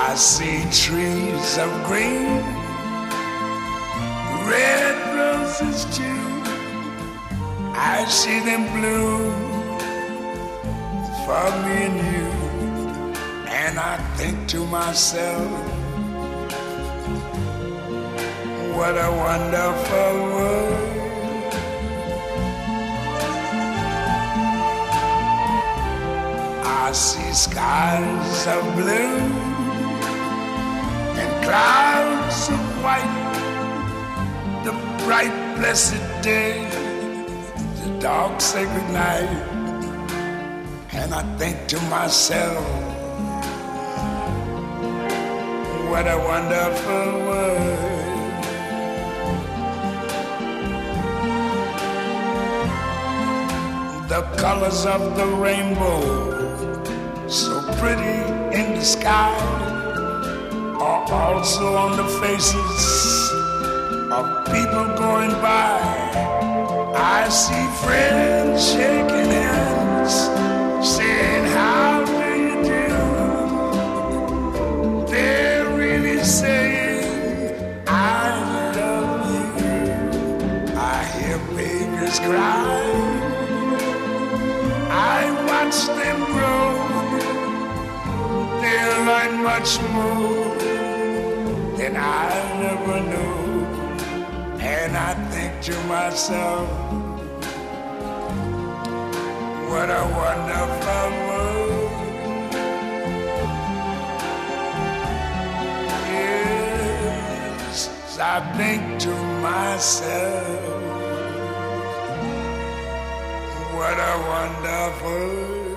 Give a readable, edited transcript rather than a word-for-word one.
I see trees of green, red roses too. I see them bloom for me and you. And I think to myself, what a wonderful world. I see skies of blue and clouds of white, the bright blessed day, the dark sacred night. And I think to myself, what a wonderful world. The colors of the rainbow, so pretty in the sky, are also on the faces of people going by. I see friends shaking hands, saying, how do you do? They're really saying, I love you. I hear babies cry, I watch them grow. They'll learn much more than I never knew. And I think to myself, what a wonderful world. Yes, I think to myself, what a wonderful world.